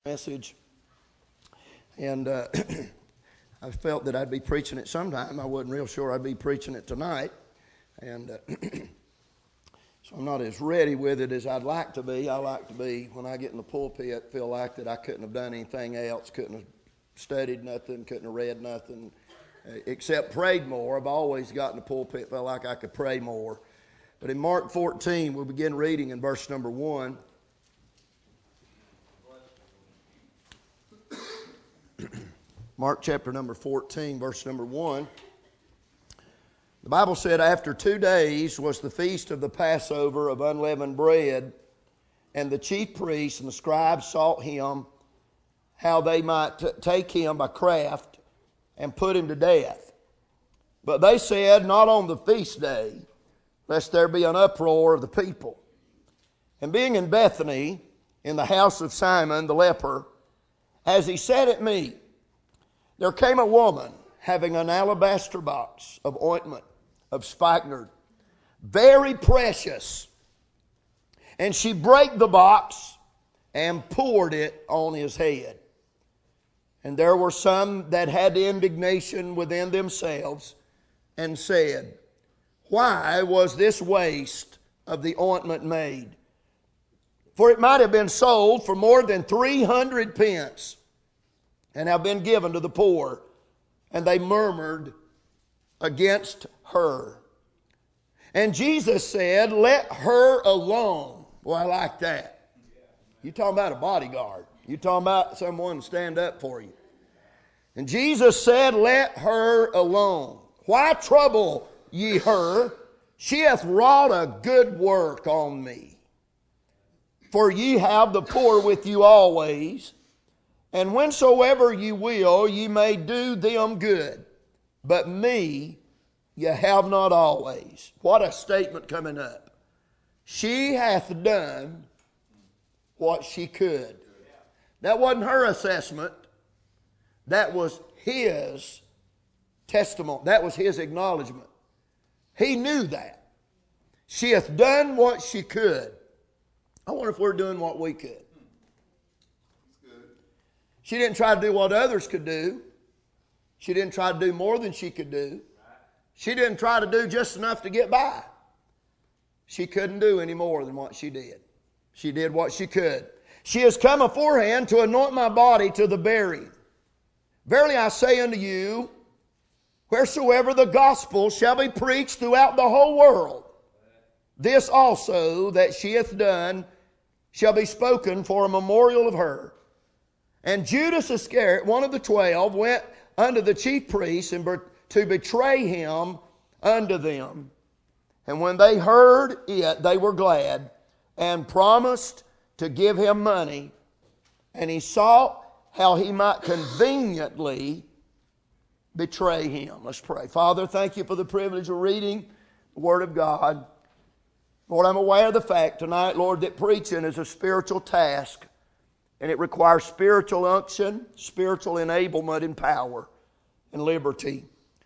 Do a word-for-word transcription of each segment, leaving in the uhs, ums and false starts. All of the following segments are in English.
Message, and uh, I felt that I'd be preaching it sometime. I wasn't real sure I'd be preaching it tonight, and uh, so I'm not as ready with it as I'd like to be. I like to be, when I get in the pulpit, feel like that I couldn't have done anything else, couldn't have studied nothing, couldn't have read nothing, uh, except prayed more. I've always got in the pulpit, felt like I could pray more. But in Mark fourteen, we'll begin reading in verse number one. Mark chapter number fourteen, verse number one. The Bible said, after two days was the feast of the Passover of unleavened bread, and the chief priests and the scribes sought him, how they might t- take him by craft and put him to death. But they said, not on the feast day, lest there be an uproar of the people. And being in Bethany, in the house of Simon the leper, as he sat at meat, there came a woman having an alabaster box of ointment of spikenard, very precious. And she brake the box and poured it on his head. And there were some that had indignation within themselves and said, why was this waste of the ointment made? For it might have been sold for more than three hundred pence and have been given to the poor. And they murmured against her. And Jesus said, let her alone. Boy, I like that. You talking about a bodyguard. You talking about someone to stand up for you. And Jesus said, let her alone. Why trouble ye her? She hath wrought a good work on me. For ye have the poor with you always, and whensoever ye will, ye may do them good. But me ye have not always. What a statement coming up. She hath done what she could. That wasn't her assessment. That was his testimony. That was his acknowledgement. He knew that. She hath done what she could. I wonder if we're doing what we could. She didn't try to do what others could do. She didn't try to do more than she could do. She didn't try to do just enough to get by. She couldn't do any more than what she did. She did what she could. She has come aforehand to anoint my body to the burying. Verily I say unto you, wheresoever the gospel shall be preached throughout the whole world, this also that she hath done shall be spoken for a memorial of her. And Judas Iscariot, one of the twelve, went unto the chief priests and to betray him unto them. And when they heard it, they were glad and promised to give him money. And he sought how he might conveniently betray him. Let's pray. Father, thank you for the privilege of reading the Word of God. Lord, I'm aware of the fact tonight, Lord, that preaching is a spiritual task. And it requires spiritual unction, spiritual enablement and power and liberty.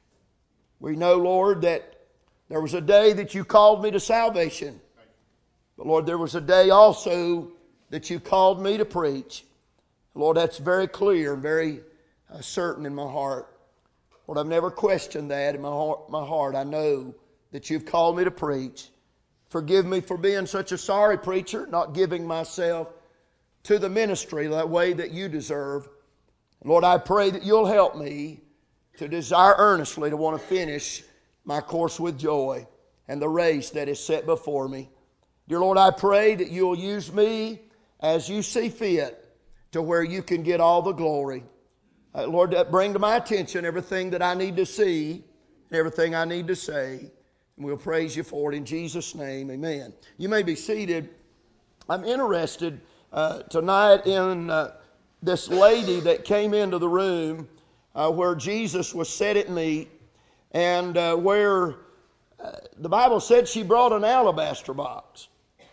We know, Lord, that there was a day that you called me to salvation. But Lord, there was a day also that you called me to preach. Lord, that's very clear and very uh, certain in my heart. Lord, I've never questioned that in my heart, my heart. I know that you've called me to preach. Forgive me for being such a sorry preacher, not giving myself to the ministry that way that you deserve. Lord, I pray that you'll help me to desire earnestly to want to finish my course with joy and the race that is set before me. Dear Lord, I pray that you'll use me as you see fit to where you can get all the glory. Uh, Lord, bring to my attention everything that I need to see, everything I need to say. And we'll praise you for it in Jesus' name. Amen. You may be seated. I'm interested Uh, tonight in uh, this lady that came into the room uh, where Jesus was set at meat, and uh, where uh, the Bible said she brought an alabaster box.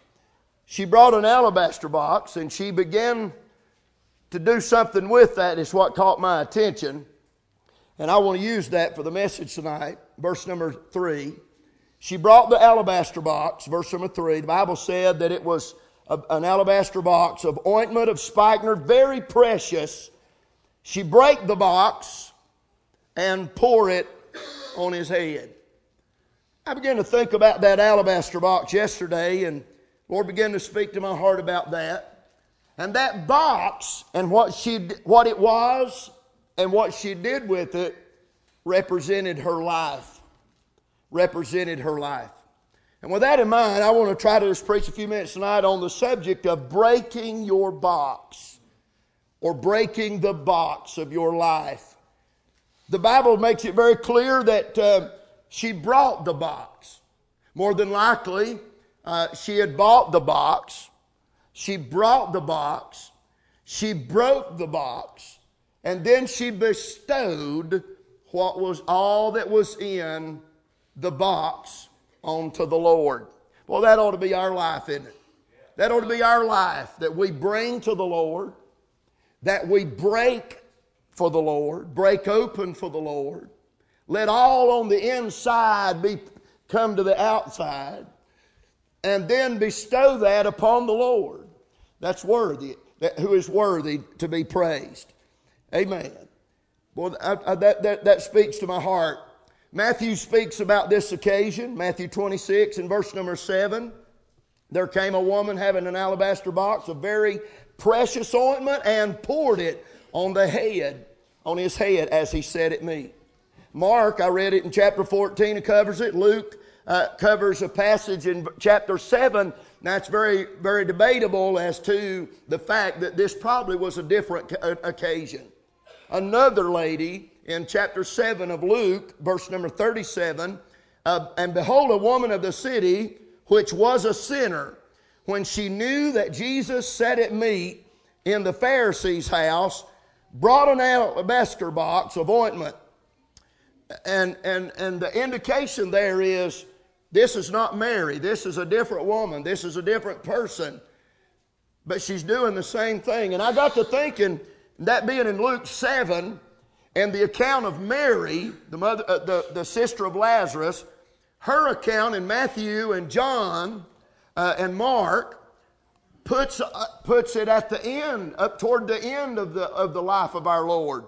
She brought an alabaster box, and she began to do something with that. Is what caught my attention, and I want to use that for the message tonight. Verse number three. She brought the alabaster box, verse number three. The Bible said that it was an alabaster box of ointment of spikenard, very precious. She break the box and pour it on his head. I began to think about that alabaster box yesterday, and the Lord began to speak to my heart about that. And that box and what she, what it was and what she did with it represented her life. Represented her life. And with that in mind, I want to try to just preach a few minutes tonight on the subject of breaking your box, or breaking the box of your life. The Bible makes it very clear that uh, she brought the box. More than likely, uh, she had bought the box. She brought the box. She broke the box. And then she bestowed what was all that was in the box onto the Lord. Well, that ought to be our life, isn't it? That ought to be our life, that we bring to the Lord, that we break for the Lord, break open for the Lord. Let all on the inside be come to the outside, and then bestow that upon the Lord. That's worthy, that, who is worthy to be praised. Amen. Well, I, I, that, that, that speaks to my heart. Matthew speaks about this occasion. Matthew twenty-six and verse number seven. There came a woman having an alabaster box of very precious ointment and poured it on the head, on his head as he sat at meat. Mark, I read it in chapter fourteen, it covers it. Luke uh, covers a passage in chapter seven. Now it's very, very debatable as to the fact that this probably was a different occasion. Another lady in chapter seven of Luke, verse number thirty-seven, uh, and behold, a woman of the city, which was a sinner, when she knew that Jesus sat at meat in the Pharisee's house, brought an alabaster box of ointment. And, and, and the indication there is, this is not Mary. This is a different woman. This is a different person. But she's doing the same thing. And I got to thinking, that being in Luke seven, and the account of Mary, the mother, uh, the, the sister of Lazarus, her account in Matthew and John uh, and Mark puts uh, puts it at the end, up toward the end of the of the life of our Lord.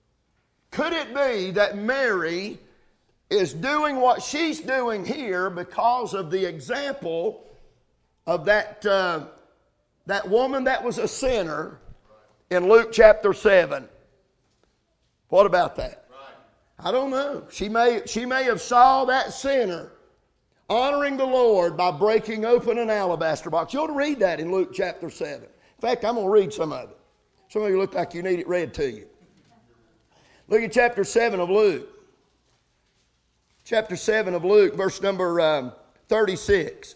Could it be that Mary is doing what she's doing here because of the example of that uh, that woman that was a sinner in Luke chapter seven? What about that? Right. I don't know. She may, she may have saw that sinner honoring the Lord by breaking open an alabaster box. You ought to read that in Luke chapter seven. In fact, I'm going to read some of it. Some of you look like you need it read to you. Look at chapter seven of Luke. Chapter seven of Luke, verse number um, thirty-six.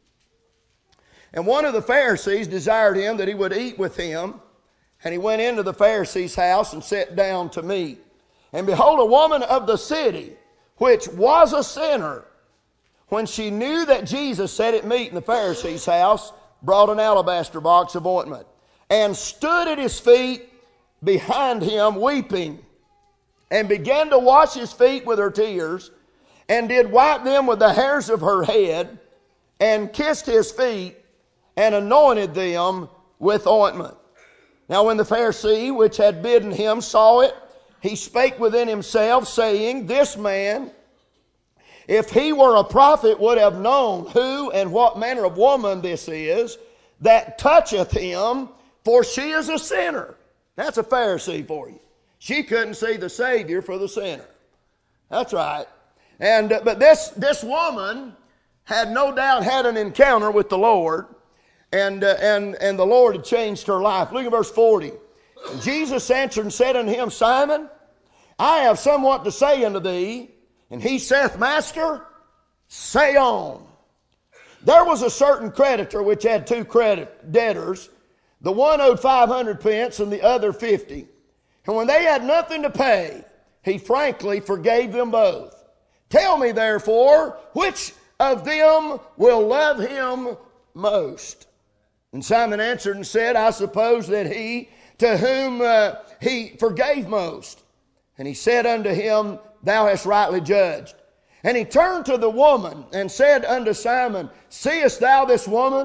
And one of the Pharisees desired him that he would eat with him. And he went into the Pharisee's house and sat down to meat. And behold, a woman of the city, which was a sinner, when she knew that Jesus sat at meat in the Pharisee's house, brought an alabaster box of ointment, and stood at his feet behind him weeping, and began to wash his feet with her tears, and did wipe them with the hairs of her head, and kissed his feet, and anointed them with ointment. Now when the Pharisee which had bidden him saw it, he spake within himself, saying, This man, if he were a prophet, would have known who and what manner of woman this is that toucheth him, for she is a sinner. That's a Pharisee for you. She couldn't see the Savior for the sinner. That's right. And uh, but this this woman had no doubt had an encounter with the Lord. And, uh, and, and the Lord had changed her life. Look at verse forty. And Jesus answered and said unto him, Simon, I have somewhat to say unto thee. And he saith, Master, say on. There was a certain creditor which had two credit debtors. The one owed five hundred pence and the other fifty. And when they had nothing to pay, he frankly forgave them both. Tell me therefore, which of them will love him most? And Simon answered and said, I suppose that he to whom uh, he forgave most. And he said unto him, Thou hast rightly judged. And he turned to the woman and said unto Simon, Seest thou this woman?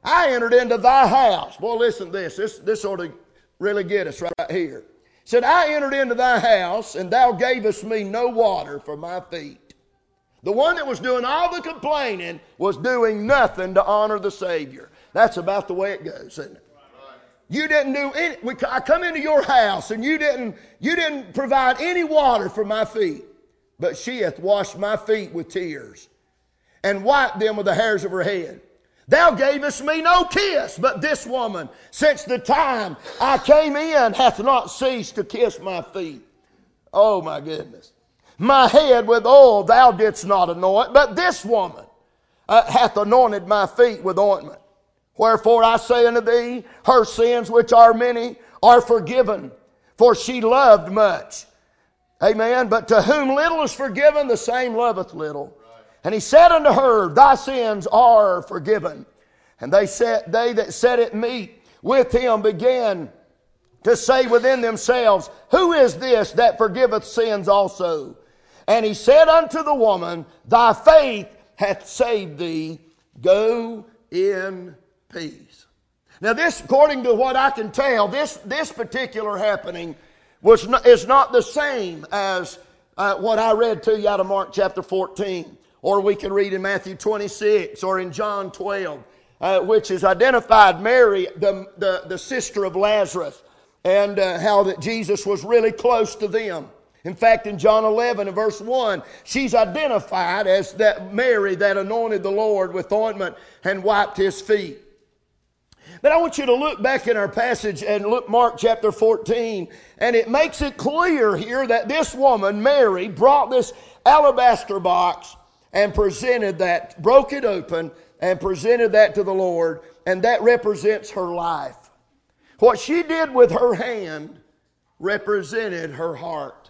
I entered into thy house. Boy, listen to this. This, this ought to really get us right here. It said, I entered into thy house, and thou gavest me no water for my feet. The one that was doing all the complaining was doing nothing to honor the Savior. That's about the way it goes, isn't it? You didn't do any. We, I come into your house, and you didn't, you didn't provide any water for my feet. But she hath washed my feet with tears, and wiped them with the hairs of her head. Thou gavest me no kiss, but this woman, since the time I came in, hath not ceased to kiss my feet. Oh, my goodness. My head with oil thou didst not anoint, but this woman uh, hath anointed my feet with ointment. Wherefore I say unto thee, her sins, which are many, are forgiven, for she loved much. Amen. But to whom little is forgiven, the same loveth little. And he said unto her, thy sins are forgiven. And they said, they that sat at meat with him began to say within themselves, who is this that forgiveth sins also? And he said unto the woman, thy faith hath saved thee. Go in peace. Now this, according to what I can tell, this, this particular happening was not, is not the same as uh, what I read to you out of Mark chapter fourteen. Or we can read in Matthew twenty-six or in John twelve, uh, which is identified Mary, the, the, the sister of Lazarus, and uh, how that Jesus was really close to them. In fact, in John eleven and verse one, she's identified as that Mary that anointed the Lord with ointment and wiped his feet. But I want you to look back in our passage and look Mark chapter fourteen, and it makes it clear here that this woman, Mary, brought this alabaster box and presented that, broke it open, and presented that to the Lord, and that represents her life. What she did with her hand represented her heart.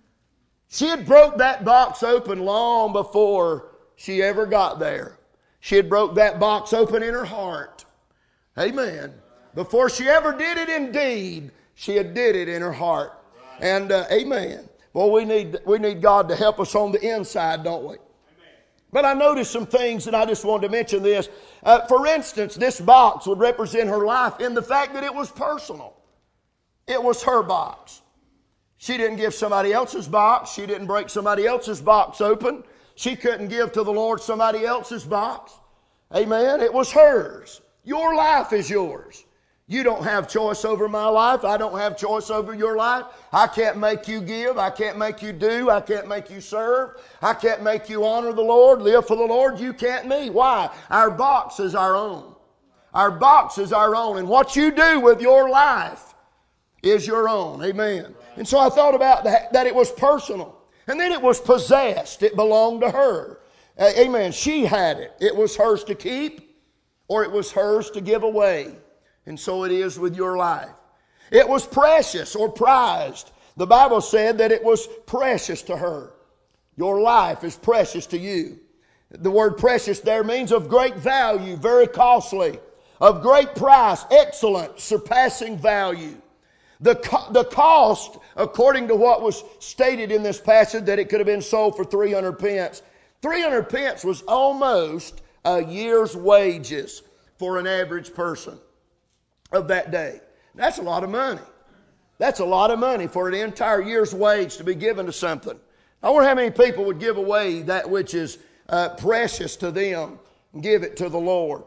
She had broke that box open long before she ever got there. She had broke that box open in her heart. Amen. Before she ever did it in deed, she had did it in her heart. And uh, amen. Well, we need, we need God to help us on the inside, don't we? But I noticed some things, and I just wanted to mention this. Uh, for instance, this box would represent her life in the fact that it was personal. It was her box. She didn't give somebody else's box. She didn't break somebody else's box open. She couldn't give to the Lord somebody else's box. Amen. It was hers. Your life is yours. You don't have choice over my life. I don't have choice over your life. I can't make you give. I can't make you do. I can't make you serve. I can't make you honor the Lord, live for the Lord. You can't me. Why? Our box is our own. Our box is our own. And what you do with your life is your own. Amen. And so I thought about that, that it was personal. And then it was possessed. It belonged to her. Uh, amen. She had it. It was hers to keep, or it was hers to give away. And so it is with your life. It was precious or prized. The Bible said that it was precious to her. Your life is precious to you. The word precious there means of great value, very costly, of great price, excellent, surpassing value. The, co- the cost, according to what was stated in this passage, that it could have been sold for three hundred pence. three hundred pence was almost a year's wages for an average person of that day. That's a lot of money. That's a lot of money for an entire year's wage to be given to something. I wonder how many people would give away that which is uh, precious to them and give it to the Lord.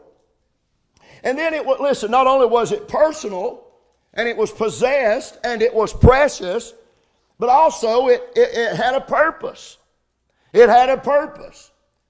And then it was, listen, not only was it personal, and it was possessed, and it was precious, but also it, it, it had a purpose. It had a purpose.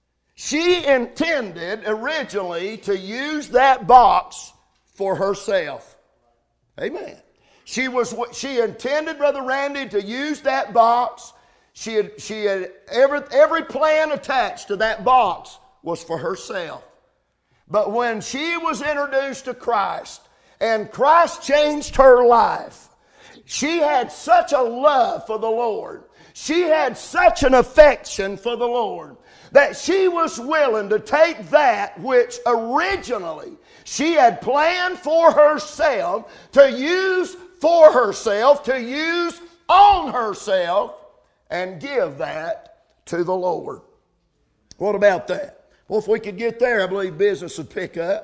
She intended originally to use that box for herself. Amen. She was. She intended, Brother Randy, to use that box. She had. She had every every plan attached to that box was for herself. But when she was introduced to Christ, and Christ changed her life, she had such a love for the Lord. She had such an affection for the Lord that she was willing to take that which originally she had planned for herself, to use for herself, to use on herself, and give that to the Lord. What about that? Well, if we could get there, I believe business would pick up.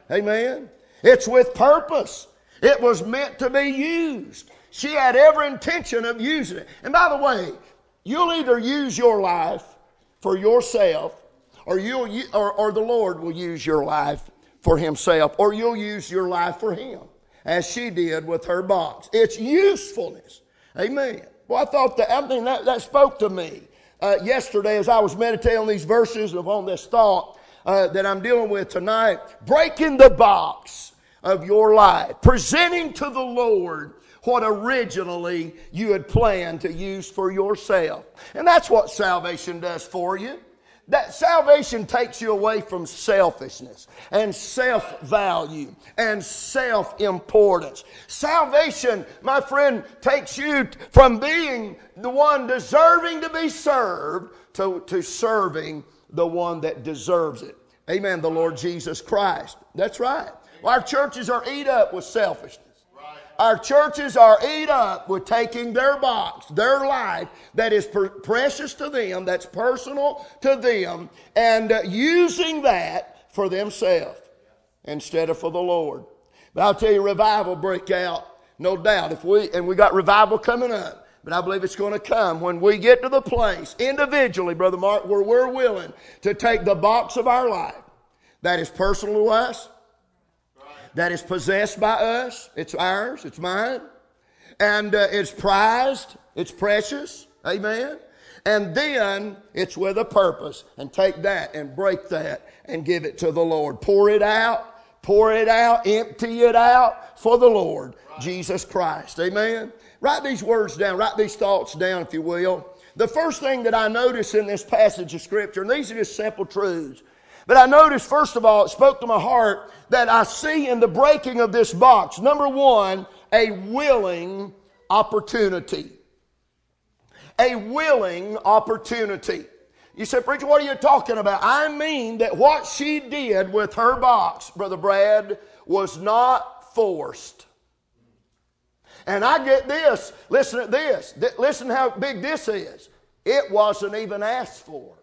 Amen. It's with purpose. It was meant to be used. She had every intention of using it. And by the way, you'll either use your life for yourself, or you'll or, or the Lord will use your life for Himself, or you'll use your life for Him, as she did with her box. It's usefulness. Amen. Well, I thought that, I mean, that, that spoke to me uh, yesterday as I was meditating on these verses and on this thought uh, that I'm dealing with tonight. Breaking the box of your life. Presenting to the Lord what originally you had planned to use for yourself. And that's what salvation does for you. That salvation takes you away from selfishness and self-value and self-importance. Salvation, my friend, takes you from being the one deserving to be served to, to serving the one that deserves it. Amen, the Lord Jesus Christ. That's right. Well, our churches are eat up with selfishness. Our churches are eat up with taking their box, their life that is per- precious to them, that's personal to them, and uh, using that for themselves instead of for the Lord. But I'll tell you, revival break out, no doubt. If we and we got revival coming up, but I believe it's going to come when we get to the place individually, Brother Mark, where we're willing to take the box of our life that is personal to us, that is possessed by us. It's ours. It's mine. And uh, it's prized. It's precious. Amen. And then it's with a purpose. And take that and break that and give it to the Lord. Pour it out. Pour it out. Empty it out for the Lord, Jesus Christ. Amen. Write these words down. Write these thoughts down, if you will. The first thing that I notice in this passage of Scripture, and these are just simple truths, but I noticed, first of all, it spoke to my heart that I see in the breaking of this box, number one, a willing opportunity. A willing opportunity. You say, preacher, what are you talking about? I mean that what she did with her box, Brother Brad, was not forced. And I get this. Listen to this. Listen how big this is. It wasn't even asked for.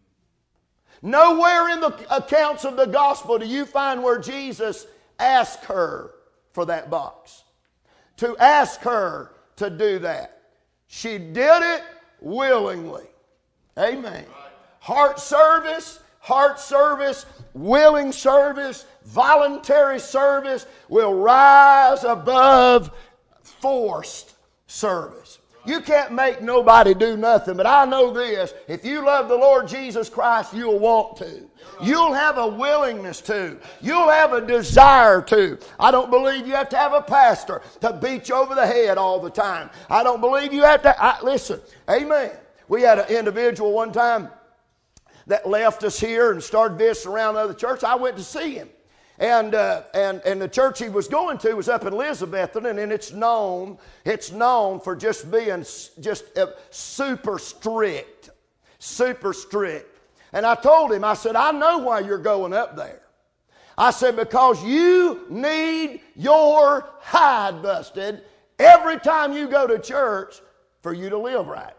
Nowhere in the accounts of the gospel do you find where Jesus asked her for that box. To ask her to do that. She did it willingly. Amen. Heart service, heart service, willing service, voluntary service will rise above forced service. You can't make nobody do nothing, but I know this. If you love the Lord Jesus Christ, you'll want to. You'll have a willingness to. You'll have a desire to. I don't believe you have to have a pastor to beat you over the head all the time. I don't believe you have to. I, listen, amen. We had an individual one time that left us here and started visiting around the other church. I went to see him. And, uh, and and the church he was going to was up in Elizabethton, and, and it's known it's known for just being just uh, super strict, super strict. And I told him, I said, I know why you're going up there. I said, because you need your hide busted every time you go to church for you to live right.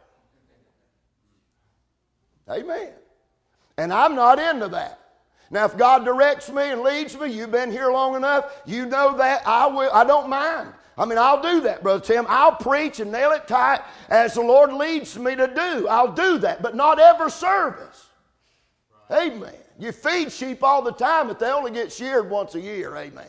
Amen. And I'm not into that. Now, if God directs me and leads me, you've been here long enough, you know that, I will. I don't mind. I mean, I'll do that, Brother Tim. I'll preach and nail it tight as the Lord leads me to do. I'll do that, but not every service. Right. Amen. You feed sheep all the time, but they only get sheared once a year. Amen.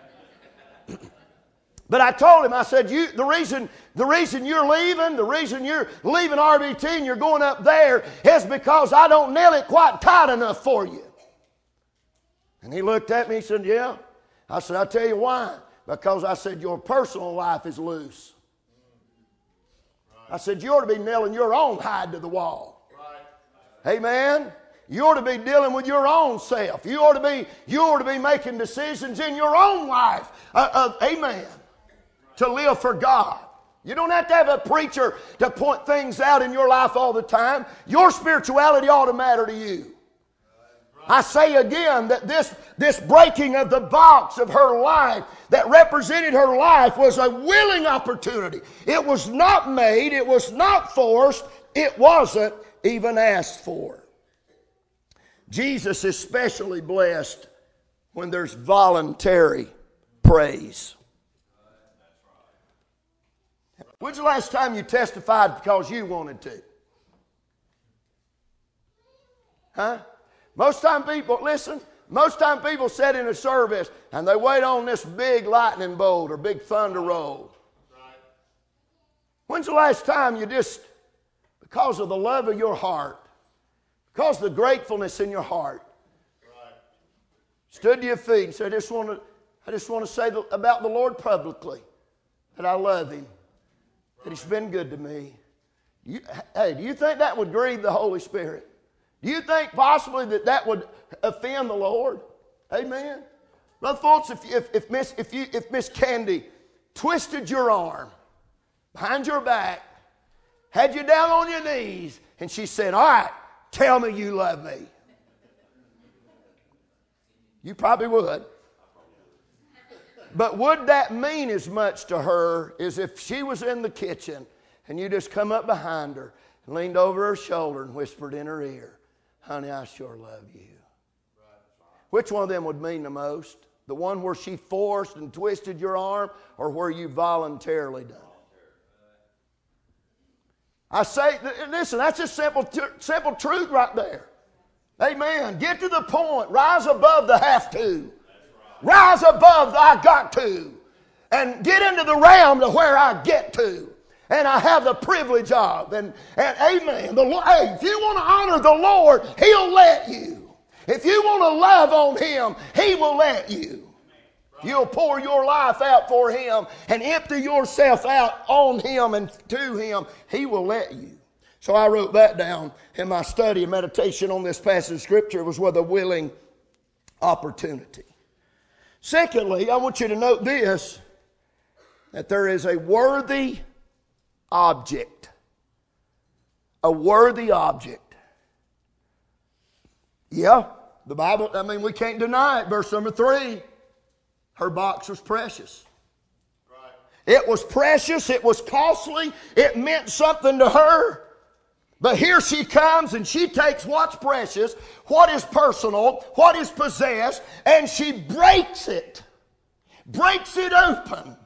But I told him, I said, you, the reason the reason you're leaving, the reason you're leaving R B T and you're going up there is because I don't nail it quite tight enough for you. And he looked at me and said, yeah. I said, I'll tell you why. Because I said, your personal life is loose. Right. I said, you ought to be nailing your own hide to the wall. Right. Amen. You ought to be dealing with your own self. You ought to be, you ought to be making decisions in your own life. Uh, uh, amen. To live for God. You don't have to have a preacher to point things out in your life all the time. Your spirituality ought to matter to you. I say again that this, this breaking of the box of her life that represented her life was a willing opportunity. It was not made. It was not forced. It wasn't even asked for. Jesus especially blessed when there's voluntary praise. When's the last time you testified because you wanted to? Huh? Most time people, listen, most time people sit in a service and they wait on this big lightning bolt or big thunder roll. When's the last time you just, because of the love of your heart, because of the gratefulness in your heart, stood to your feet and said, I just want to, I just want to say about the Lord publicly that I love Him, that He's been good to me. You, hey, do you think that would grieve the Holy Spirit? Do you think possibly that that would offend the Lord? Amen. Brother folks, if if if Miss if you if Miss Candy twisted your arm behind your back, had you down on your knees, and she said, "All right, tell me you love me," you probably would. But would that mean as much to her as if she was in the kitchen and you just come up behind her and leaned over her shoulder and whispered in her ear, "Honey, I sure love you"? Which one of them would mean the most? The one where she forced and twisted your arm, or where you voluntarily done it? I say, listen, that's a simple, simple truth right there. Amen. Get to the point. Rise above the have to. Rise above the I got to. And get into the realm to where I get to. And I have the privilege of. And, and amen. The, hey, if you want to honor the Lord, He'll let you. If you want to love on Him, He will let you. You'll pour your life out for Him and empty yourself out on Him and to Him, He will let you. So I wrote that down in my study and meditation on this passage of Scripture. It was with a willing opportunity. Secondly, I want you to note this, that there is a worthy object. A worthy object. Yeah, the Bible, I mean, we can't deny it. Verse number three, her box was precious. Right. It was precious. It was costly. It meant something to her. But here she comes and she takes what's precious, what is personal, what is possessed, and she breaks it. Breaks it open.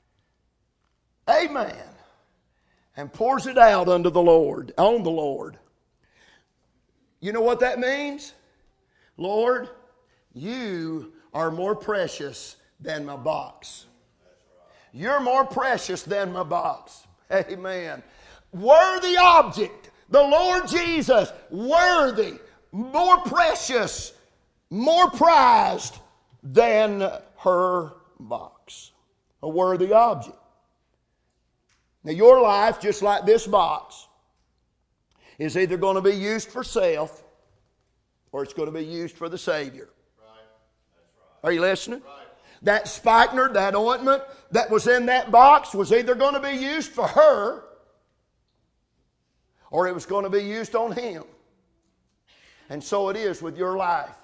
Amen. And pours it out unto the Lord, on the Lord. You know what that means? Lord, you are more precious than my box. You're more precious than my box. Amen. Worthy object. The Lord Jesus, worthy, more precious, more prized than her box. A worthy object. Now your life, just like this box, is either going to be used for self or it's going to be used for the Savior. Right. That's right. Are you listening? Right. That spikenard, that ointment that was in that box was either going to be used for her or it was going to be used on Him. And so it is with your life.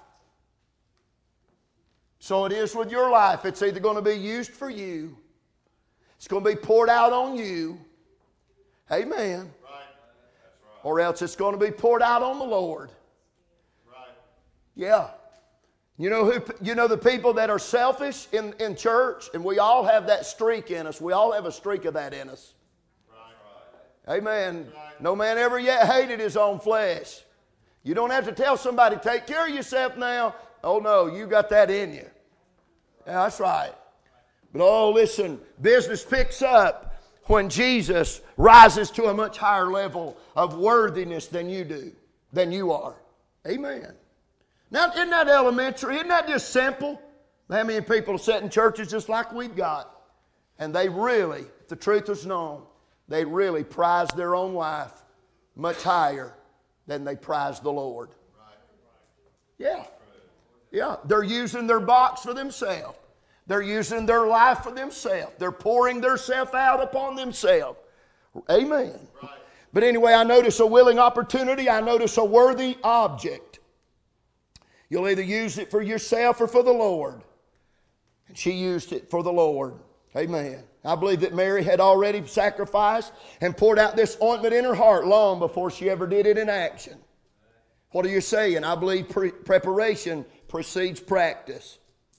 So it is with your life. It's either going to be used for you, it's going to be poured out on you. Amen. Or else it's going to be poured out on the Lord. Right. Yeah. You know who? You know the people that are selfish in, in church, and we all have that streak in us. We all have a streak of that in us. Right. Amen. Right. No man ever yet hated his own flesh. You don't have to tell somebody, take care of yourself now. Oh no, you got that in you. Yeah, that's right. But oh, listen, business picks up when Jesus rises to a much higher level of worthiness than you do, than you are. Amen. Now, isn't that elementary? Isn't that just simple? How many people sit in churches just like we've got, and they really, if the truth was known, they really prize their own life much higher than they prize the Lord. Yeah. Yeah. They're using their box for themselves. They're using their life for themselves. They're pouring themselves out upon themselves. Amen. Right. But anyway, I notice a willing opportunity. I notice a worthy object. You'll either use it for yourself or for the Lord. And she used it for the Lord. Amen. I believe that Mary had already sacrificed and poured out this ointment in her heart long before she ever did it in action. What are you saying? I believe pre- preparation precedes practice.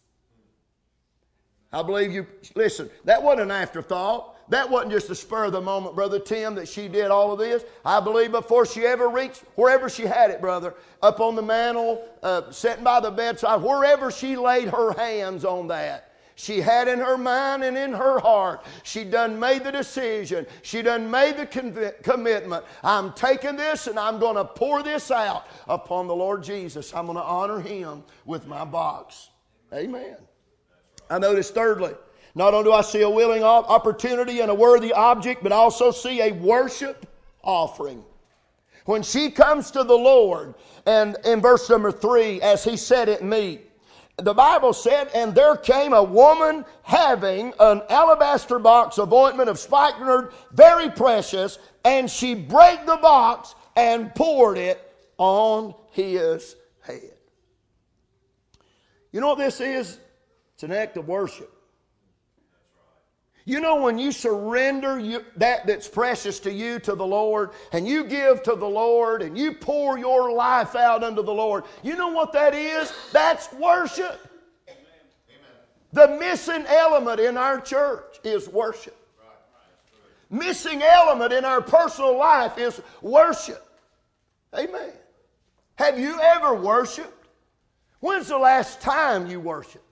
I believe you, listen, that wasn't an afterthought. That wasn't just a spur of the moment, Brother Tim, that she did all of this. I believe before she ever reached, wherever she had it, brother, up on the mantle, uh, sitting by the bedside, wherever she laid her hands on that, she had in her mind and in her heart, she done made the decision. She done made the conv- commitment. I'm taking this and I'm going to pour this out upon the Lord Jesus. I'm going to honor Him with my box. Amen. I notice thirdly, not only do I see a willing opportunity and a worthy object, but I also see a worship offering. When she comes to the Lord, and in verse number three, as He said at meat, the Bible said, and there came a woman having an alabaster box of ointment of spikenard, very precious, and she brake the box and poured it on His head. You know what this is? It's an act of worship. You know, when you surrender you, that that's precious to you to the Lord, and you give to the Lord, and you pour your life out unto the Lord, you know what that is? That's worship. Amen. The missing element in our church is worship. Right, right, missing element in our personal life is worship. Amen. Have you ever worshiped? When's the last time you worshiped?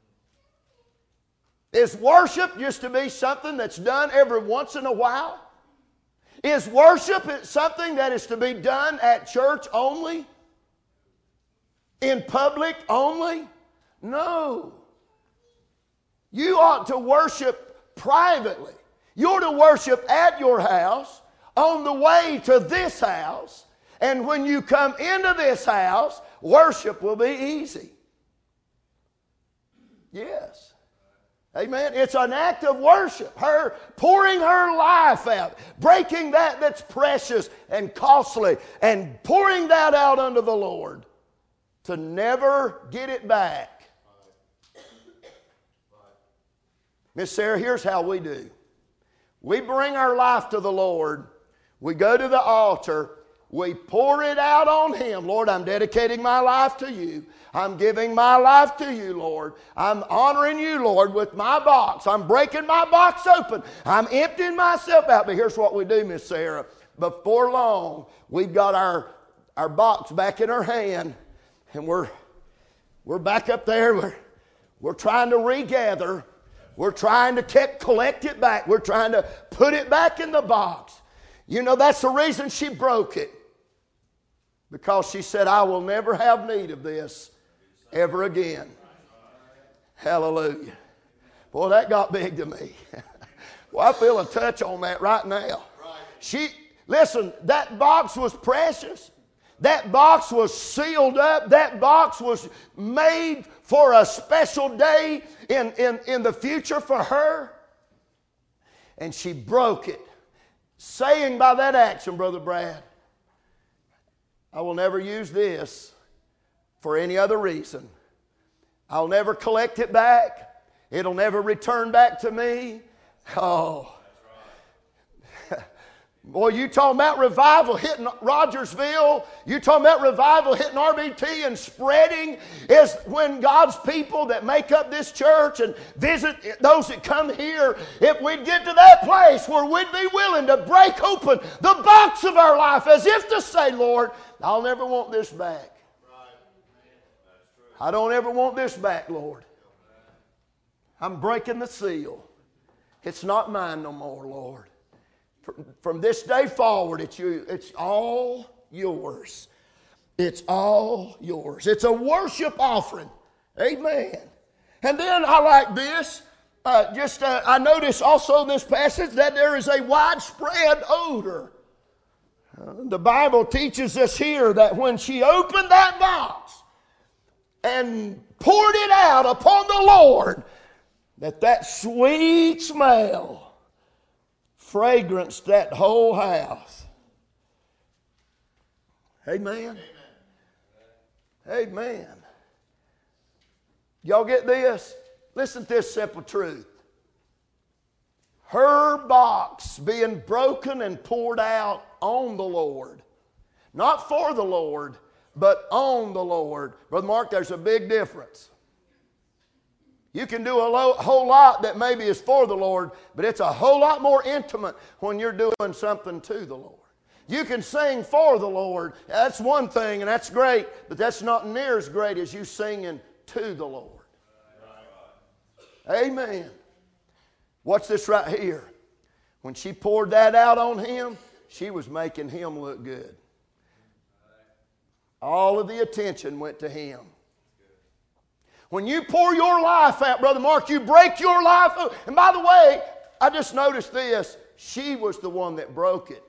Is worship just to be something that's done every once in a while? Is worship something that is to be done at church only? In public only? No. You ought to worship privately. You're to worship at your house, on the way to this house, and when you come into this house, worship will be easy. Yes. Amen. It's an act of worship. Her pouring her life out, breaking that that's precious and costly, and pouring that out unto the Lord to never get it back. Miss Sarah, here's how we do. We bring our life to the Lord. We go to the altar. We pour it out on Him. Lord, I'm dedicating my life to You. I'm giving my life to You, Lord. I'm honoring You, Lord, with my box. I'm breaking my box open. I'm emptying myself out. But here's what we do, Miss Sarah. Before long, we've got our, our box back in our hand, and we're, we're back up there. We're, we're trying to regather. We're trying to keep, collect it back. We're trying to put it back in the box. You know, that's the reason she broke it. Because she said, I will never have need of this ever again. Hallelujah. Boy, that got big to me. Well, I feel a touch on that right now. She, listen, that box was precious. That box was sealed up. That box was made for a special day in, in, in the future for her. And she broke it, saying by that action, Brother Brad, I will never use this for any other reason. I'll never collect it back. It'll never return back to me. Oh. Boy, you talking about revival hitting Rogersville. You talking about revival hitting R B T and spreading is when God's people that make up this church and visit those that come here, if we'd get to that place where we'd be willing to break open the box of our life as if to say, Lord, I'll never want this back. I don't ever want this back, Lord. I'm breaking the seal. It's not mine no more, Lord. From this day forward, it's you. It's all yours. It's all yours. It's a worship offering. Amen. And then I like this. Uh, just uh, I notice also in this passage that there is a widespread odor. Uh, the Bible teaches us here that when she opened that box and poured it out upon the Lord, that that sweet smell fragranced that whole house. Amen. Amen. Amen. Y'all get this? Listen to this simple truth. Her box being broken and poured out on the Lord. Not for the Lord, but on the Lord. Brother Mark, there's a big difference. You can do a lo- whole lot that maybe is for the Lord, but it's a whole lot more intimate when you're doing something to the Lord. You can sing for the Lord. That's one thing, and that's great, but that's not near as great as you singing to the Lord. Amen. Watch this right here. When she poured that out on him, she was making him look good. All of the attention went to him. When you pour your life out, Brother Mark, you break your life out. And by the way, I just noticed this. She was the one that broke it.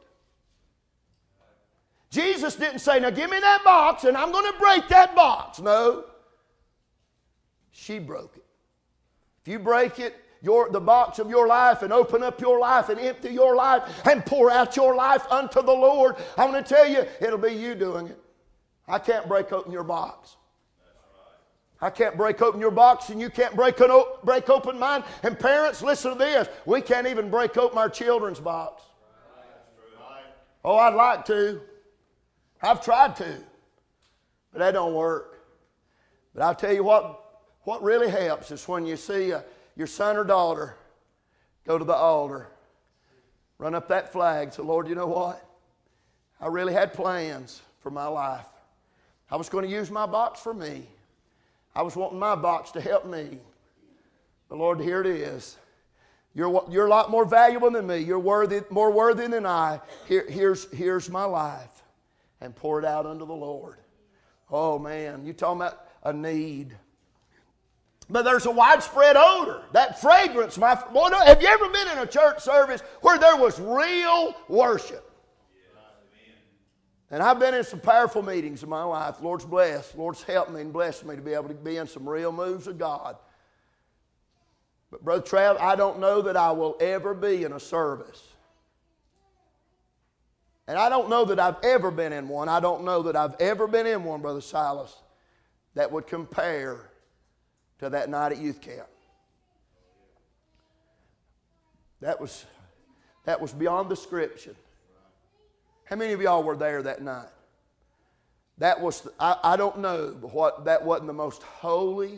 Jesus didn't say, now give me that box and I'm going to break that box. No. She broke it. If you break it, your, the box of your life, and open up your life and empty your life and pour out your life unto the Lord, I want to tell you, it'll be you doing it. I can't break open your box. I can't break open your box, and you can't break, break open mine. And parents, listen to this. We can't even break open our children's box. Oh, I'd like to. I've tried to. But that don't work. But I'll tell you what, what really helps is when you see a, your son or daughter go to the altar, run up that flag, say, Lord, you know what? I really had plans for my life. I was going to use my box for me. I was wanting my box to help me. But Lord, here it is. You're, you're a lot more valuable than me. You're worthy, more worthy than I. Here, here's, here's my life. And pour it out unto the Lord. Oh man, you talking about a need. But there's a widespread odor. That fragrance, my boy, have you ever been in a church service where there was real worship? And I've been in some powerful meetings in my life. Lord's blessed. Lord's helped me and blessed me to be able to be in some real moves of God. But Brother Trav, I don't know that I will ever be in a service. And I don't know that I've ever been in one. I don't know that I've ever been in one, Brother Silas, that would compare to that night at youth camp. That was, that was beyond description. How many of y'all were there that night? That was, I, I don't know, but what, that wasn't the most holy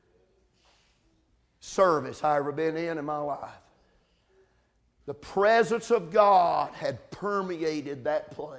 service I ever been in in my life. The presence of God had permeated that place.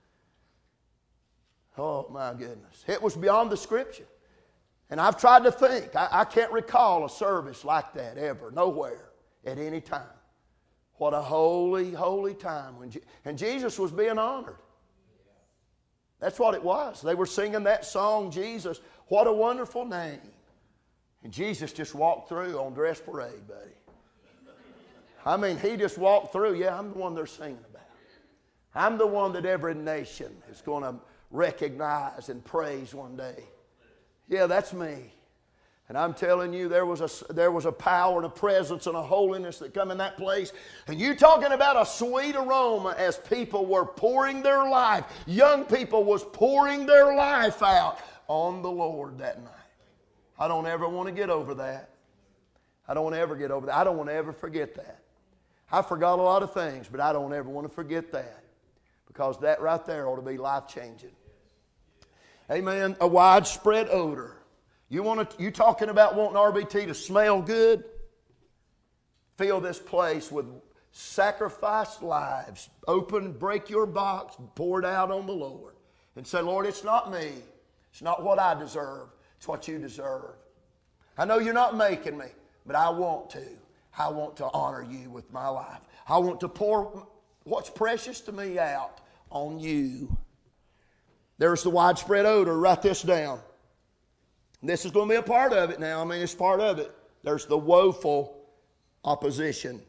Oh my goodness. It was beyond description. And I've tried to think. I, I can't recall a service like that ever, nowhere, at any time. What a holy, holy time. When Je- and Jesus was being honored. That's what it was. They were singing that song, Jesus, what a wonderful name. And Jesus just walked through on dress parade, buddy. I mean, he just walked through. Yeah, I'm the one they're singing about. I'm the one that every nation is going to recognize and praise one day. Yeah, that's me. And I'm telling you, there was a, there was a power and a presence and a holiness that come in that place. And you talking about a sweet aroma as people were pouring their life. Young people was pouring their life out on the Lord that night. I don't ever want to get over that. I don't want to ever get over that. I don't want to ever forget that. I forgot a lot of things, but I don't ever want to forget that. Because that right there ought to be life-changing. Amen. A widespread odor. You want to, you talking about wanting R B T to smell good? Fill this place with sacrificed lives. Open, break your box, pour it out on the Lord. And say, Lord, it's not me. It's not what I deserve. It's what you deserve. I know you're not making me, but I want to. I want to honor you with my life. I want to pour what's precious to me out on you. There's the widespread odor. Write this down. This is going to be a part of it now. I mean, it's part of it. There's the woeful opposition.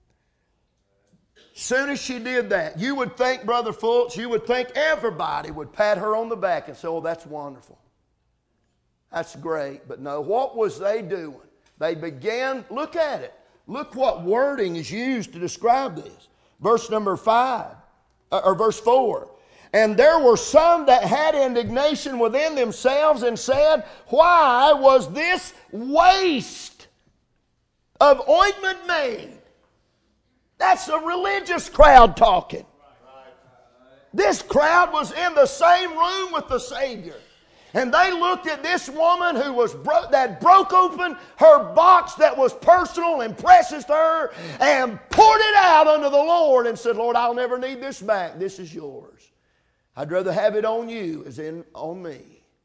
Soon as she did that, you would think, Brother Fultz, you would think everybody would pat her on the back and say, oh, that's wonderful. That's great. But no, what was they doing? They began, look at it. Look what wording is used to describe this. Verse number five, or verse four. And there were some that had indignation within themselves and said, why was this waste of ointment made? That's a religious crowd talking. This crowd was in the same room with the Savior. And they looked at this woman who was bro- that broke open her box that was personal and precious to her and poured it out unto the Lord and said, Lord, I'll never need this back. This is yours. I'd rather have it on you as in on me.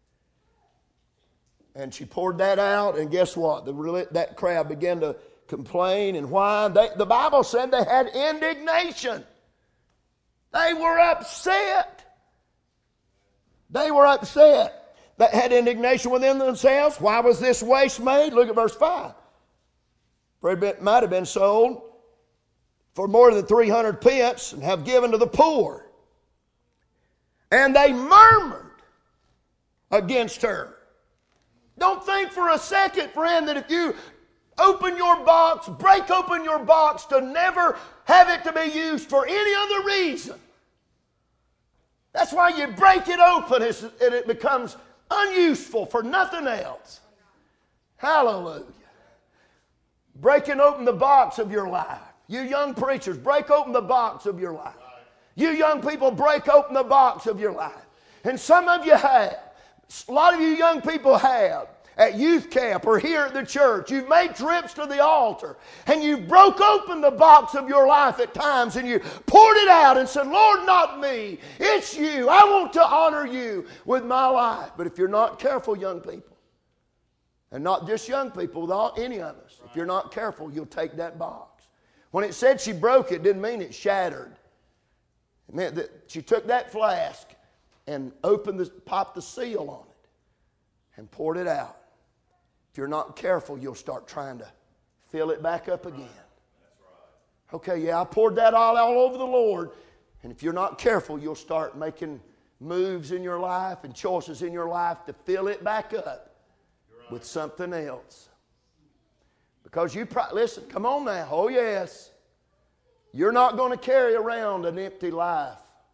And she poured that out, and guess what? The, that crowd began to complain and whine. They, the Bible said they had indignation. They were upset. They were upset. That had indignation within themselves. Why was this waste made? Look at verse five. For it might have been sold for more than three hundred pence and have given to the poor. And they murmured against her. Don't think for a second, friend, that if you open your box, break open your box to never have it to be used for any other reason. That's why you break it open and it becomes unuseful for nothing else. Hallelujah. Breaking open the box of your life. You young preachers, break open the box of your life. You young people, break open the box of your life. And some of you have. A lot of you young people have. At youth camp or here at the church, you've made trips to the altar and you broke open the box of your life at times and you poured it out and said, Lord, not me. It's you. I want to honor you with my life. But if you're not careful, young people, and not just young people, with all, any of us, if you're not careful, you'll take that box. When it said she broke it, didn't mean it shattered. It meant that she took that flask and opened the, popped the seal on it and poured it out. If you're not careful, you'll start trying to fill it back up again. Okay, yeah, I poured that all, all over the Lord. And if you're not careful, you'll start making moves in your life and choices in your life to fill it back up with something else. Because you, pro- listen, come on now. Oh, yes. You're not going to carry around an empty life.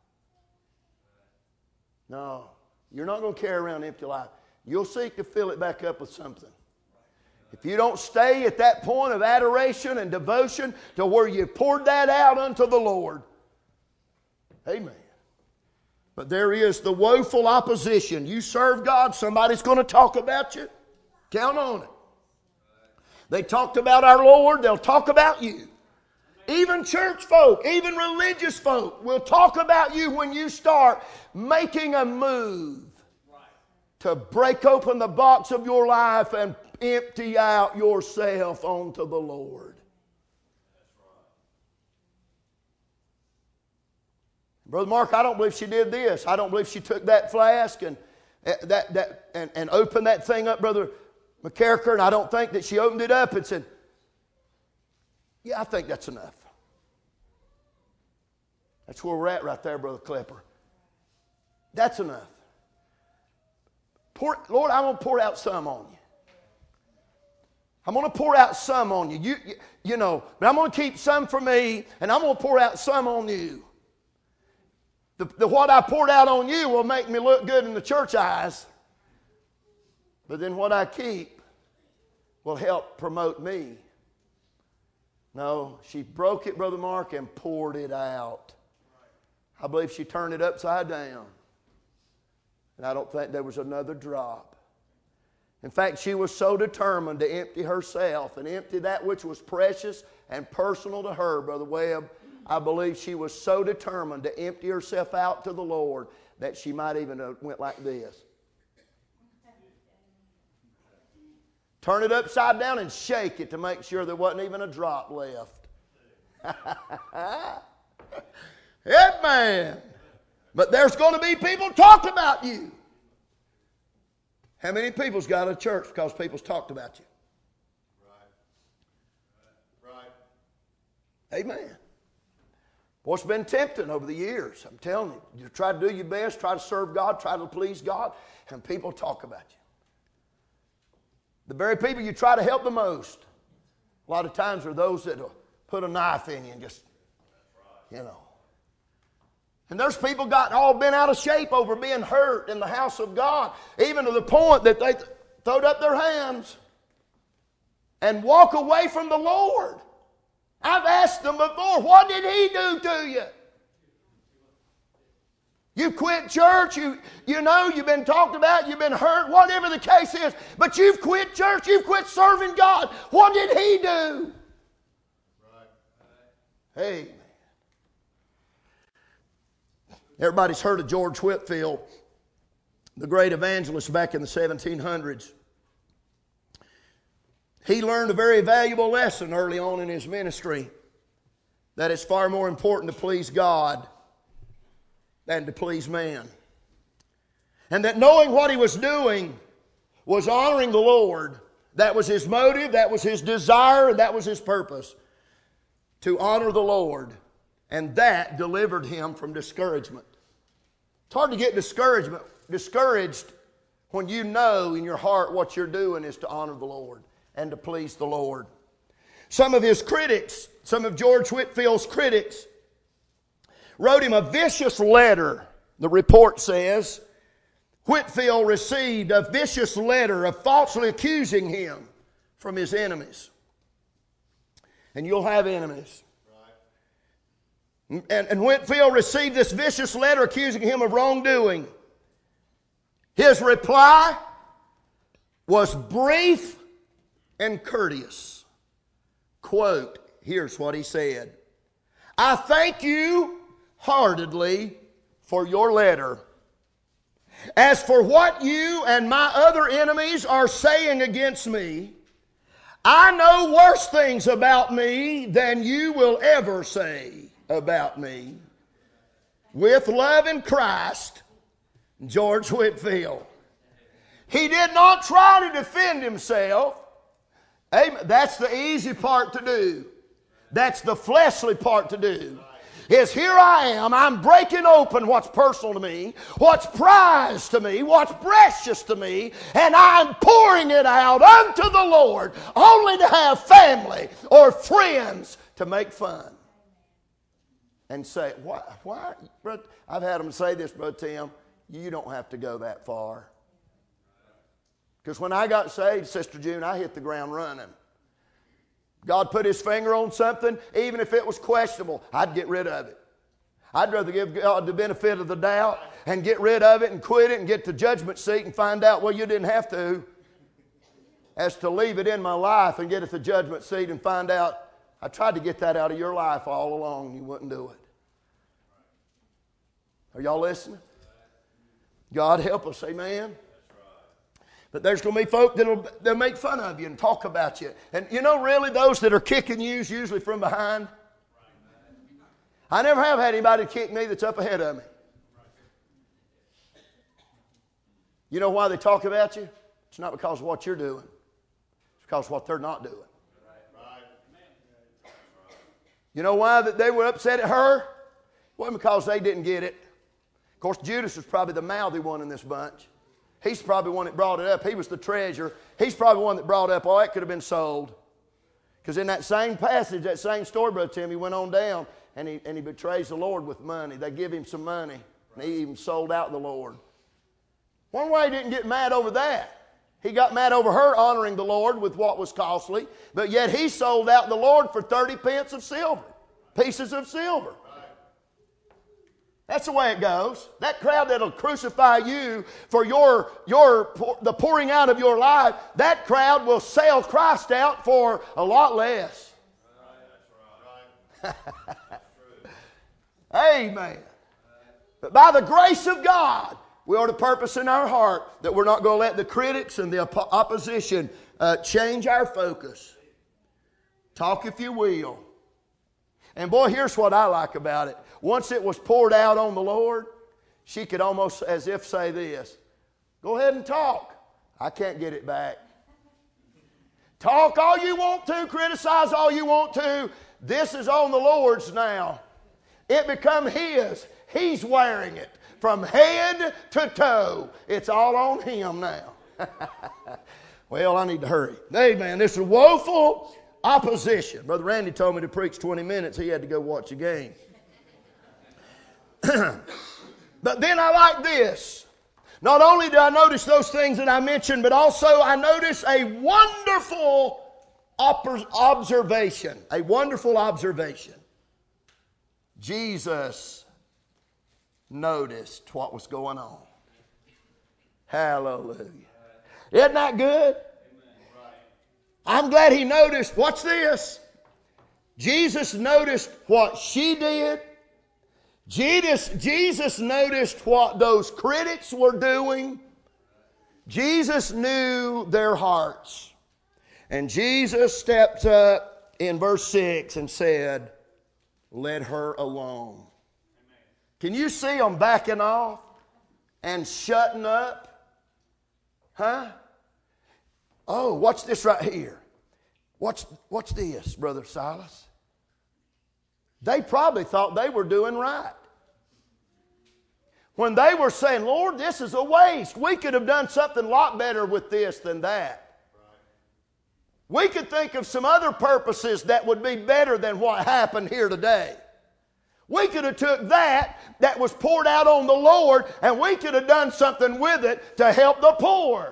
No, you're not going to carry around an empty life. You'll seek to fill it back up with something. If you don't stay at that point of adoration and devotion to where you poured that out unto the Lord. Amen. But there is the woeful opposition. You serve God, somebody's going to talk about you. Count on it. They talked about our Lord, they'll talk about you. Even church folk, even religious folk will talk about you when you start making a move to break open the box of your life and empty out yourself onto the Lord. Brother Mark, I don't believe she did this. I don't believe she took that flask and that that and, and opened that thing up, Brother McCarricker, and I don't think that she opened it up and said, yeah, I think that's enough. That's where we're at right there, Brother Klepper. That's enough. Pour, Lord, I'm going to pour out some on you. I'm going to pour out some on you. You, you. you know, but I'm going to keep some for me, and I'm going to pour out some on you. The, the what I poured out on you will make me look good in the church eyes. But then what I keep will help promote me. No, she broke it, Brother Mark, and poured it out. I believe she turned it upside down. And I don't think there was another drop. In fact, she was so determined to empty herself and empty that which was precious and personal to her, Brother Webb. I believe she was so determined to empty herself out to the Lord that she might even have went like this. Turn it upside down and shake it to make sure there wasn't even a drop left. Amen. But there's going to be people talk about you. How many people's got a church because people's talked about you? Right. Right. Amen. Boy, it's been tempting over the years. I'm telling you. You try to do your best, try to serve God, try to please God, and people talk about you. The very people you try to help the most, a lot of times are those that will put a knife in you and just, you know. And there's people got all been out of shape over being hurt in the house of God, even to the point that they th- throwed up their hands and walk away from the Lord. I've asked them before, what did He do to you? You quit church, you, you know, you've been talked about, you've been hurt, whatever the case is, but you've quit church, you've quit serving God. What did He do? Right. Amen. Everybody's heard of George Whitefield, the great evangelist back in the seventeen hundreds. He learned a very valuable lesson early on in his ministry, that it's far more important to please God than to please man. And that knowing what he was doing was honoring the Lord. That was his motive, that was his desire, and that was his purpose. To honor the Lord. And that delivered him from discouragement. It's hard to get discouragement, discouraged when you know in your heart what you're doing is to honor the Lord and to please the Lord. Some of his critics, some of George Whitefield's critics, wrote him a vicious letter. The report says Whitefield received a vicious letter of falsely accusing him from his enemies. And you'll have enemies. Right. And, and Whitefield received this vicious letter accusing him of wrongdoing. His reply was brief and courteous. Quote, here's what he said. I thank you heartedly for your letter. As for what you and my other enemies are saying against me, I know worse things about me than you will ever say about me. With love in Christ, George Whitefield. He did not try to defend himself. Amen. That's the easy part to do. That's the fleshly part to do. Is here I am, I'm breaking open what's personal to me, what's prized to me, what's precious to me, and I'm pouring it out unto the Lord, only to have family or friends to make fun. And say, why, why, brother? I've had them say this, Brother Tim, you don't have to go that far. Because when I got saved, Sister June, I hit the ground running. God put His finger on something, even if it was questionable, I'd get rid of it. I'd rather give God the benefit of the doubt and get rid of it and quit it and get to the judgment seat and find out, well, you didn't have to, as to leave it in my life and get at the judgment seat and find out, I tried to get that out of your life all along and you wouldn't do it. Are y'all listening? God help us, amen? But there's going to be folk that'll they'll make fun of you and talk about you. And you know, really, those that are kicking you is usually from behind. I never have had anybody kick me that's up ahead of me. You know why they talk about you? It's not because of what you're doing. It's because of what they're not doing. You know why that they were upset at her? It wasn't because they didn't get it. Of course, Judas was probably the mouthy one in this bunch. He's probably the one that brought it up. He was the treasurer. He's probably the one that brought up, oh, that could have been sold. Because in that same passage, that same story, Brother Tim, he went on down and he, and he betrays the Lord with money. They give him some money. And he even sold out the Lord. One way he didn't get mad over that. He got mad over her honoring the Lord with what was costly. But yet he sold out the Lord for thirty pence of silver. Pieces of silver. That's the way it goes. That crowd that'll crucify you for your, your the pouring out of your life, that crowd will sell Christ out for a lot less. Right, that's right. Amen. But by the grace of God, we ought to purpose in our heart that we're not going to let the critics and the op- opposition uh, change our focus. Talk if you will. And boy, here's what I like about it. Once it was poured out on the Lord, she could almost as if say this, go ahead and talk. I can't get it back. Talk all you want to, criticize all you want to. This is on the Lord's now. It become His. He's wearing it from head to toe. It's all on Him now. Well, I need to hurry. Amen. This is woeful opposition. Brother Randy told me to preach twenty minutes. He had to go watch a game. But then I like this. Not only do I notice those things that I mentioned, but also I notice a wonderful observation. A wonderful observation. Jesus noticed what was going on. Hallelujah. Isn't that good? I'm glad he noticed. Watch this. Jesus noticed what she did. Jesus, Jesus noticed what those critics were doing. Jesus knew their hearts. And Jesus stepped up in verse six and said, let her alone. Can you see them backing off and shutting up? Huh? Oh, watch this right here. Watch, watch this, Brother Silas. They probably thought they were doing right. When they were saying, Lord, this is a waste. We could have done something a lot better with this than that. We could think of some other purposes that would be better than what happened here today. We could have took that that was poured out on the Lord and we could have done something with it to help the poor.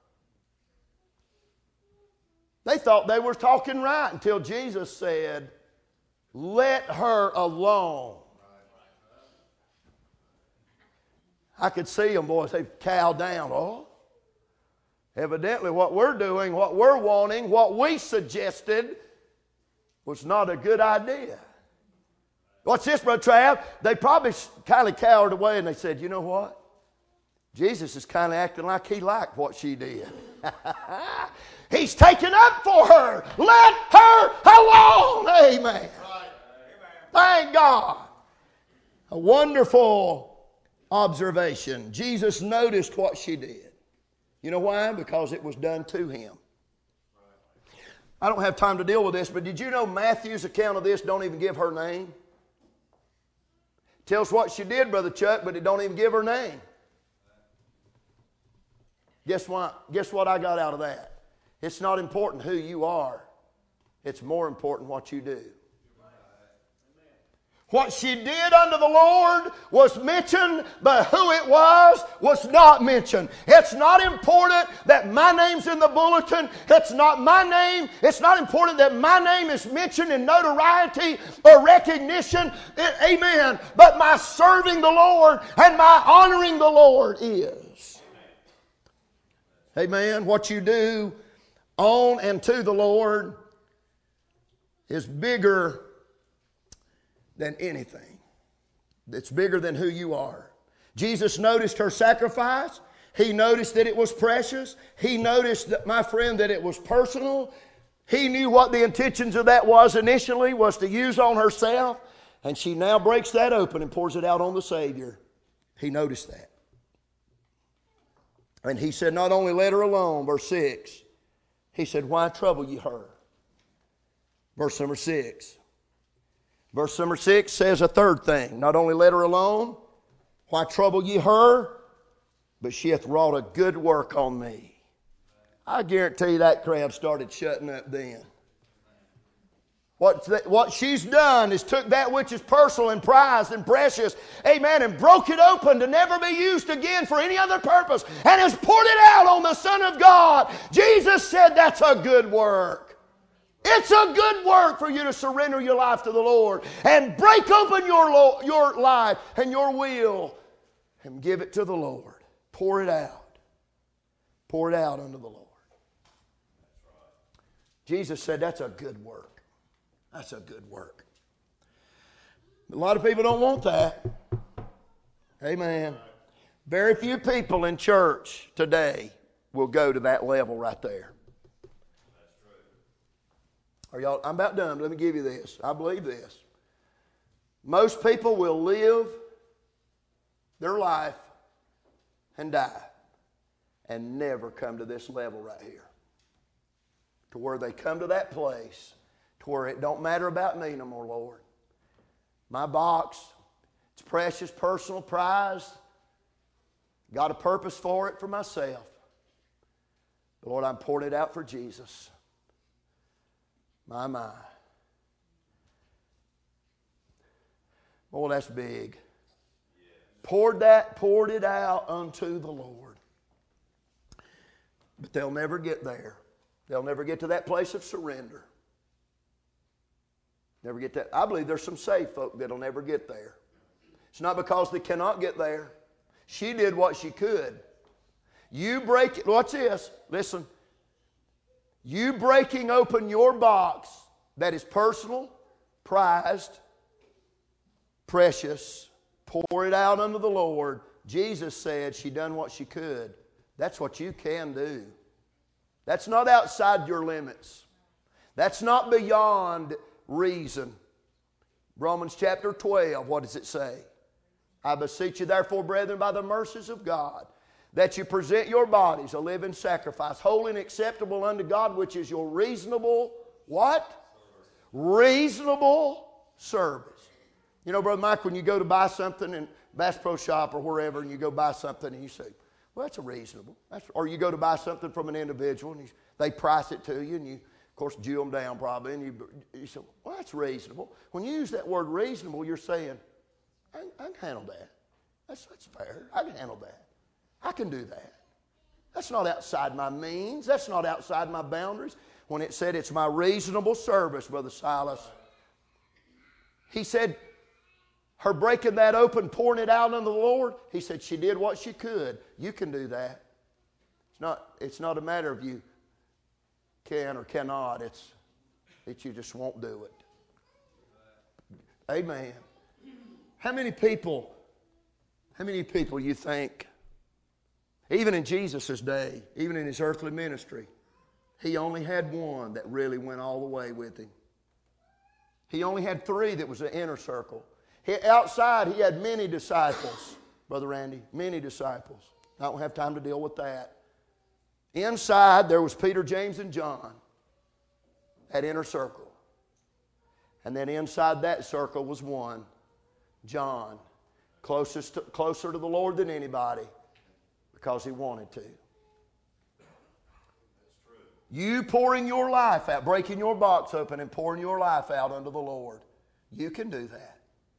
They thought they were talking right until Jesus said, let her alone. I could see them, boys, they cow down. Oh, evidently what we're doing, what we're wanting, what we suggested was not a good idea. What's this, Brother Trav? They probably kind of cowered away and they said, you know what? Jesus is kind of acting like he liked what she did. He's taking up for her. Let her alone. Amen. Thank God. A wonderful observation. Jesus noticed what she did. You know why? Because it was done to him. I don't have time to deal with this, but did you know Matthew's account of this don't even give her name? Tells what she did, Brother Chuck, but it don't even give her name. Guess what? Guess what I got out of that? It's not important who you are. It's more important what you do. What she did unto the Lord was mentioned, but who it was was not mentioned. It's not important that my name's in the bulletin. It's not my name. It's not important that my name is mentioned in notoriety or recognition. It, amen. But my serving the Lord and my honoring the Lord is. Amen. What you do on and to the Lord is bigger than anything. It's bigger than who you are. Jesus noticed her sacrifice. He noticed that it was precious. He noticed that, my friend, that it was personal. He knew what the intentions of that was initially, was to use on herself. And she now breaks that open and pours it out on the Savior. He noticed that. And he said, not only let her alone, verse six. He said, why trouble ye her? Verse number six. Verse number six says a third thing. Not only let her alone, why trouble ye her? But she hath wrought a good work on me. I guarantee you that crowd started shutting up then. What, th- what she's done is took that which is personal and prized and precious, amen, and broke it open to never be used again for any other purpose, and has poured it out on the Son of God. Jesus said that's a good work. It's a good work for you to surrender your life to the Lord and break open your, lo- your life and your will and give it to the Lord. Pour it out. Pour it out unto the Lord. Jesus said that's a good work. That's a good work. A lot of people don't want that. Amen. Very few people in church today will go to that level right there. Are y'all? I'm about done. Let me give you this. I believe this. Most people will live their life and die and never come to this level right here. To where they come to that place to where it don't matter about me no more, Lord. My box, it's precious, personal, prized. Got a purpose for it for myself. But Lord, I'm pouring it out for Jesus. My, my. Oh, that's big. Poured that, poured it out unto the Lord. But they'll never get there. They'll never get to that place of surrender. Never get that. I believe there's some saved folk that'll never get there. It's not because they cannot get there. She did what she could. You break it. Watch this. Listen. You breaking open your box that is personal, prized, precious, pour it out unto the Lord. Jesus said she done what she could. That's what you can do. That's not outside your limits. That's not beyond reason. Romans chapter twelve, what does it say? I beseech you therefore, brethren, by the mercies of God, that you present your bodies a living sacrifice, holy and acceptable unto God, which is your reasonable, what? Reasonable service. You know, Brother Mike, when you go to buy something in Bass Pro Shop or wherever, and you go buy something and you say, well, that's a reasonable. That's, or you go to buy something from an individual and you, they price it to you and you, of course, Jew them down probably, and you, you say, well, that's reasonable. When you use that word reasonable, you're saying, I, I can handle that. That's, that's fair. I can handle that. I can do that. That's not outside my means. That's not outside my boundaries. When it said it's my reasonable service, Brother Silas, he said, her breaking that open, pouring it out unto the Lord, he said she did what she could. You can do that. It's not, it's not a matter of you can or cannot. It's that you just won't do it. Amen. How many people, how many people you think, even in Jesus' day, even in his earthly ministry, he only had one that really went all the way with him. He only had three that was the inner circle. He, outside, he had many disciples, Brother Randy, many disciples. I don't have time to deal with that. Inside, there was Peter, James, and John, that inner circle. And then inside that circle was one, John, closest to, closer to the Lord than anybody because he wanted to. You pouring your life out, breaking your box open and pouring your life out unto the Lord, you can do that.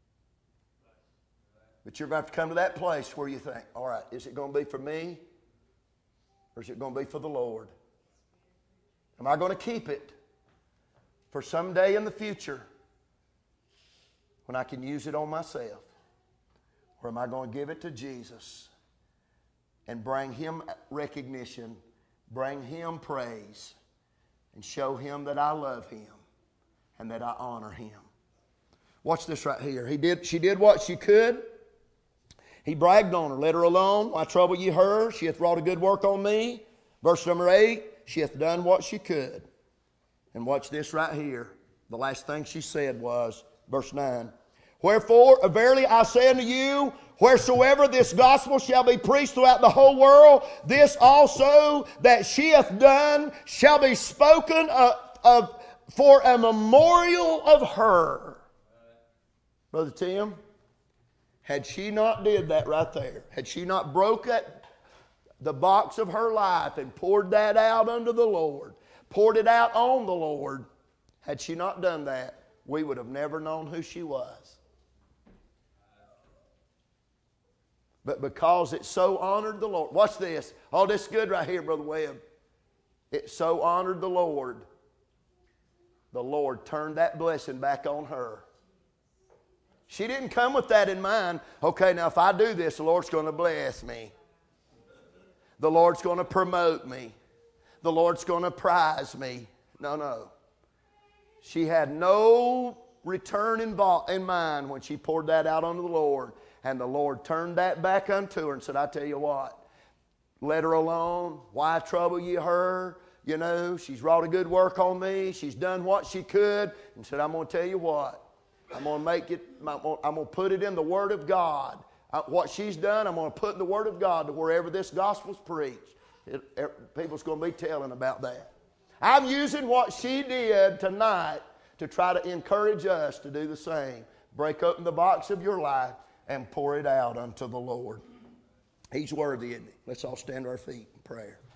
But you're about to come to that place where you think, all right, is it going to be for me or is it going to be for the Lord? Am I going to keep it for some day in the future when I can use it on myself? Or am I going to give it to Jesus and bring him recognition, bring him praise, and show him that I love him and that I honor him? Watch this right here. He did, she did what she could. He bragged on her. Let her alone. Why trouble ye her? She hath wrought a good work on me. Verse number eight. She hath done what she could. And watch this right here. The last thing she said was, verse nine. Wherefore, verily I say unto you, wheresoever this gospel shall be preached throughout the whole world, this also that she hath done shall be spoken of, of for a memorial of her. Brother Tim, had she not did that right there, had she not broke that, the box of her life and poured that out unto the Lord, poured it out on the Lord, had she not done that, we would have never known who she was. But because it so honored the Lord. Watch this. Oh, this is good right here, Brother Webb. It so honored the Lord. The Lord turned that blessing back on her. She didn't come with that in mind. Okay, now if I do this, the Lord's going to bless me. The Lord's going to promote me. The Lord's going to prize me. No, no. She had no return in, in mind when she poured that out unto the Lord. And the Lord turned that back unto her and said, I tell you what, let her alone. Why trouble ye her? You know, she's wrought a good work on me. She's done what she could. And said, I'm going to tell you what. I'm going to make it, I'm going to put it in the Word of God. What she's done, I'm going to put in the Word of God to wherever this gospel's preached. It, it, people's going to be telling about that. I'm using what she did tonight to try to encourage us to do the same. Break open the box of your life and pour it out unto the Lord. He's worthy, isn't he? Let's all stand to our feet in prayer.